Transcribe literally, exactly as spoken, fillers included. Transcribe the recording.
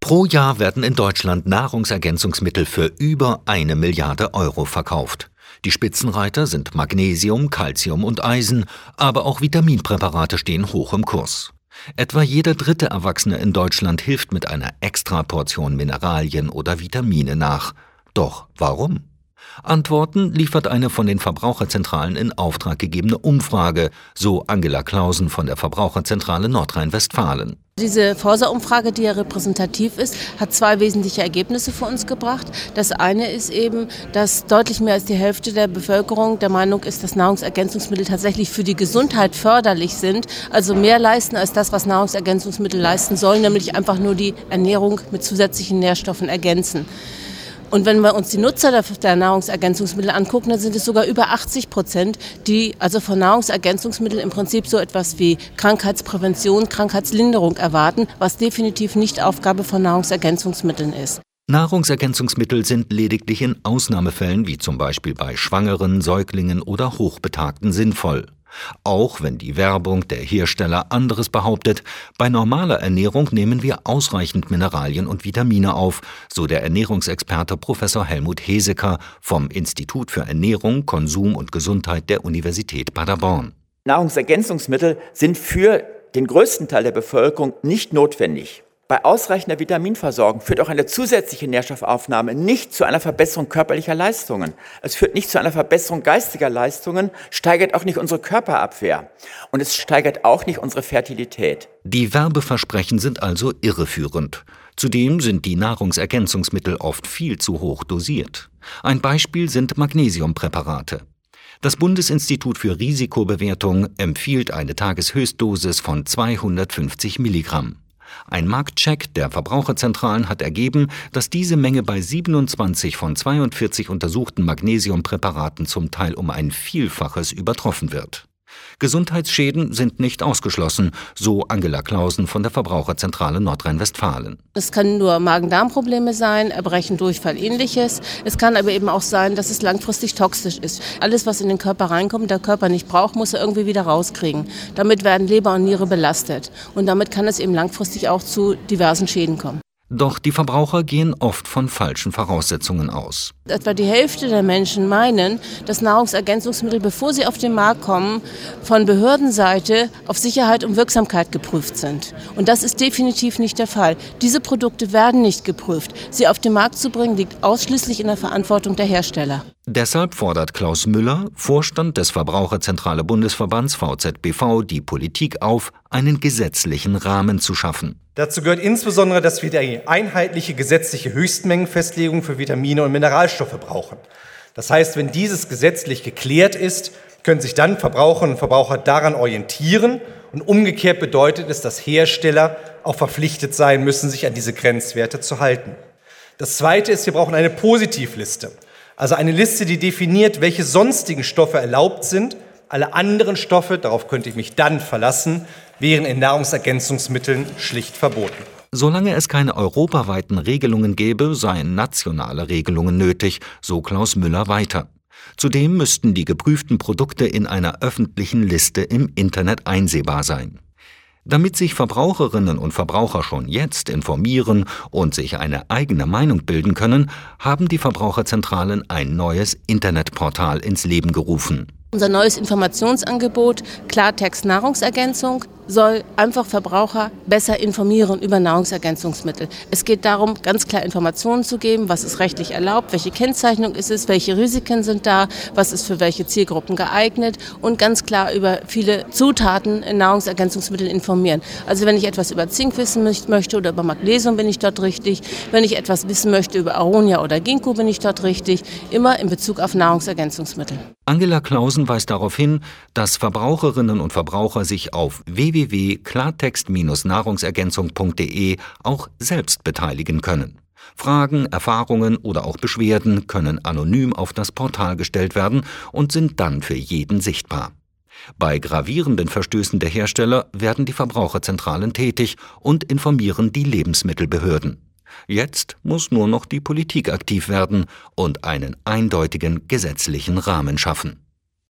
Pro Jahr werden in Deutschland Nahrungsergänzungsmittel für über eine Milliarde Euro verkauft. Die Spitzenreiter sind Magnesium, Calcium und Eisen, aber auch Vitaminpräparate stehen hoch im Kurs. Etwa jeder dritte Erwachsene in Deutschland hilft mit einer Extraportion Mineralien oder Vitamine nach. Doch warum? Antworten liefert eine von den Verbraucherzentralen in Auftrag gegebene Umfrage, so Angela Clausen von der Verbraucherzentrale Nordrhein-Westfalen. Diese Forsa-Umfrage, die ja repräsentativ ist, hat zwei wesentliche Ergebnisse für uns gebracht. Das eine ist eben, dass deutlich mehr als die Hälfte der Bevölkerung der Meinung ist, dass Nahrungsergänzungsmittel tatsächlich für die Gesundheit förderlich sind, also mehr leisten als das, was Nahrungsergänzungsmittel leisten sollen, nämlich einfach nur die Ernährung mit zusätzlichen Nährstoffen ergänzen. Und wenn wir uns die Nutzer der Nahrungsergänzungsmittel angucken, dann sind es sogar über achtzig Prozent, die also von Nahrungsergänzungsmitteln im Prinzip so etwas wie Krankheitsprävention, Krankheitslinderung erwarten, was definitiv nicht Aufgabe von Nahrungsergänzungsmitteln ist. Nahrungsergänzungsmittel sind lediglich in Ausnahmefällen, wie zum Beispiel bei Schwangeren, Säuglingen oder Hochbetagten, sinnvoll. Auch wenn die Werbung der Hersteller anderes behauptet, bei normaler Ernährung nehmen wir ausreichend Mineralien und Vitamine auf, so der Ernährungsexperte Professor Helmut Heseker vom Institut für Ernährung, Konsum und Gesundheit der Universität Paderborn. Nahrungsergänzungsmittel sind für den größten Teil der Bevölkerung nicht notwendig. Bei ausreichender Vitaminversorgung führt auch eine zusätzliche Nährstoffaufnahme nicht zu einer Verbesserung körperlicher Leistungen. Es führt nicht zu einer Verbesserung geistiger Leistungen, steigert auch nicht unsere Körperabwehr und es steigert auch nicht unsere Fertilität. Die Werbeversprechen sind also irreführend. Zudem sind die Nahrungsergänzungsmittel oft viel zu hoch dosiert. Ein Beispiel sind Magnesiumpräparate. Das Bundesinstitut für Risikobewertung empfiehlt eine Tageshöchstdosis von zweihundertfünfzig Milligramm. Ein Marktcheck der Verbraucherzentralen hat ergeben, dass diese Menge bei siebenundzwanzig von zweiundvierzig untersuchten Magnesiumpräparaten zum Teil um ein Vielfaches übertroffen wird. Gesundheitsschäden sind nicht ausgeschlossen, so Angela Clausen von der Verbraucherzentrale Nordrhein-Westfalen. Es können nur Magen-Darm-Probleme sein, Erbrechen, Durchfall, ähnliches. Es kann aber eben auch sein, dass es langfristig toxisch ist. Alles, was in den Körper reinkommt, der Körper nicht braucht, muss er irgendwie wieder rauskriegen. Damit werden Leber und Niere belastet. Und damit kann es eben langfristig auch zu diversen Schäden kommen. Doch die Verbraucher gehen oft von falschen Voraussetzungen aus. Etwa die Hälfte der Menschen meinen, dass Nahrungsergänzungsmittel, bevor sie auf den Markt kommen, von Behördenseite auf Sicherheit und Wirksamkeit geprüft sind. Und das ist definitiv nicht der Fall. Diese Produkte werden nicht geprüft. Sie auf den Markt zu bringen, liegt ausschließlich in der Verantwortung der Hersteller. Deshalb fordert Klaus Müller, Vorstand des Verbraucherzentrale Bundesverbands V Z B V, die Politik auf, einen gesetzlichen Rahmen zu schaffen. Dazu gehört insbesondere, dass wir die einheitliche gesetzliche Höchstmengenfestlegung für Vitamine und Mineralstoffe brauchen. Das heißt, wenn dieses gesetzlich geklärt ist, können sich dann Verbraucherinnen und Verbraucher daran orientieren. Und umgekehrt bedeutet es, dass Hersteller auch verpflichtet sein müssen, sich an diese Grenzwerte zu halten. Das Zweite ist, wir brauchen eine Positivliste. Also eine Liste, die definiert, welche sonstigen Stoffe erlaubt sind. Alle anderen Stoffe, darauf könnte ich mich dann verlassen, wären in Nahrungsergänzungsmitteln schlicht verboten. Solange es keine europaweiten Regelungen gäbe, seien nationale Regelungen nötig, so Klaus Müller weiter. Zudem müssten die geprüften Produkte in einer öffentlichen Liste im Internet einsehbar sein. Damit sich Verbraucherinnen und Verbraucher schon jetzt informieren und sich eine eigene Meinung bilden können, haben die Verbraucherzentralen ein neues Internetportal ins Leben gerufen. Unser neues Informationsangebot Klartext Nahrungsergänzung soll einfach Verbraucher besser informieren über Nahrungsergänzungsmittel. Es geht darum, ganz klar Informationen zu geben, was ist rechtlich erlaubt, welche Kennzeichnung ist es, welche Risiken sind da, was ist für welche Zielgruppen geeignet und ganz klar über viele Zutaten in Nahrungsergänzungsmitteln informieren. Also wenn ich etwas über Zink wissen möchte oder über Magnesium, bin ich dort richtig. Wenn ich etwas wissen möchte über Aronia oder Ginkgo, bin ich dort richtig. Immer in Bezug auf Nahrungsergänzungsmittel. Angela Clausen weist darauf hin, dass Verbraucherinnen und Verbraucher sich auf w w w punkt klartext Bindestrich nahrungsergänzung punkt de auch selbst beteiligen können. Fragen, Erfahrungen oder auch Beschwerden können anonym auf das Portal gestellt werden und sind dann für jeden sichtbar. Bei gravierenden Verstößen der Hersteller werden die Verbraucherzentralen tätig und informieren die Lebensmittelbehörden. Jetzt muss nur noch die Politik aktiv werden und einen eindeutigen gesetzlichen Rahmen schaffen.